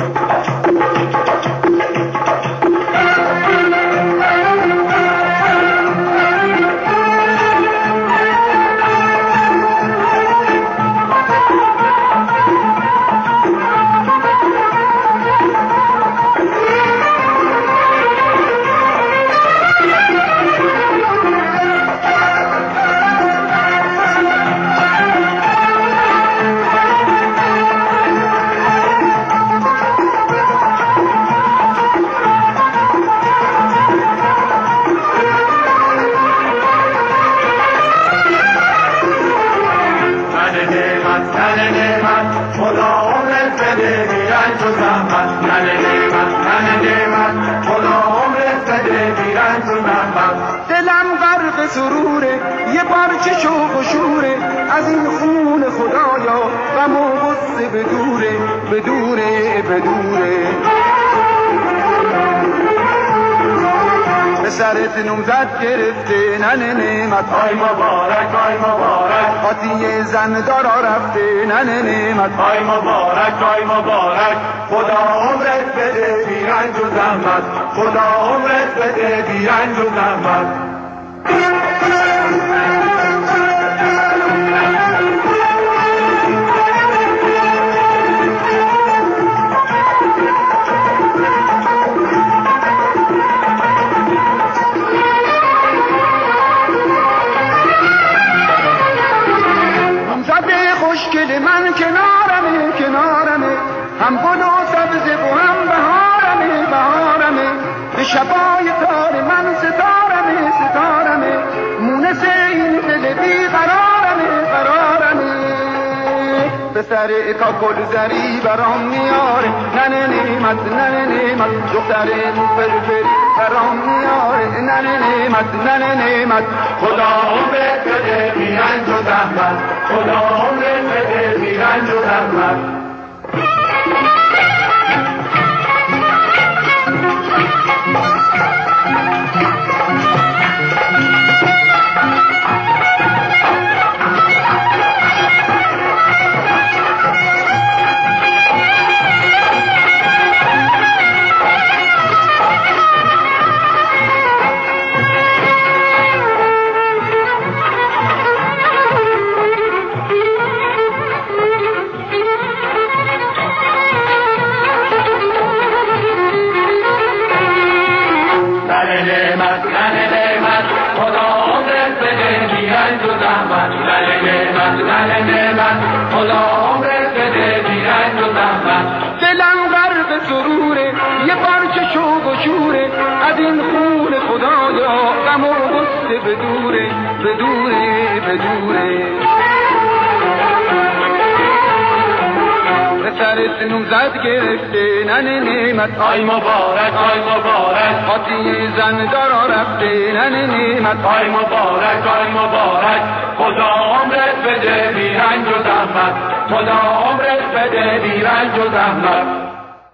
دلم غرق سروره، یه پارچه شوق و شوره، از این خون خدایا غم و غصه بدوره بدوره بدوره. به سرت نوزد گرفته ننه نعمت، آی مبارک آی مبارک، خاطی زن دارا رفته ننه نعمت، آی مبارک آی مبارک، خدا عمرت بده بی رنج و زحمت، خدا عمرت بده بی رنج و زحمت. خوشگل من کنارمه کنارمه، هم گل و سبزه و هم بهارمه بهارمه، به شبای تار من ستارمه ستارمه، مونس این دل بی قرارمه قرارمه. به سر کاکل زری برام میاره ننه نعمت ننه نعمت، دختر فرفری برام میاره ننه نعمت ننه نعمت. خدا عمرت بده بی رنج و زحمت، خدا عمرت بده بی رنج و زحمت. دلم غرق سروره، یه پارچه شوق و شوره، از این خون خدایا غم و غصه بدوره بدوره بدوره. به سرت نوزد گرفته ننه نعمت، آی مبارک آی مبارک، خاطی زن دارا رفته ننه نعمت، آی مبارک آی مبارک، خدا عمرت بده بی رنج و زحمت، خدا عمرت بده بی رنج و زحمت.